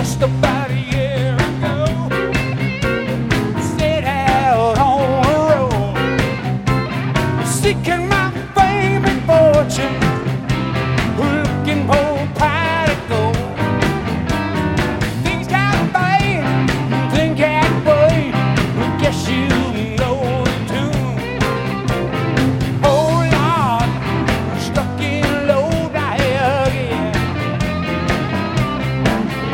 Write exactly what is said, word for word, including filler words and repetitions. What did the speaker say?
just about a year ago. Set out on a road, seeking my fame and fortune.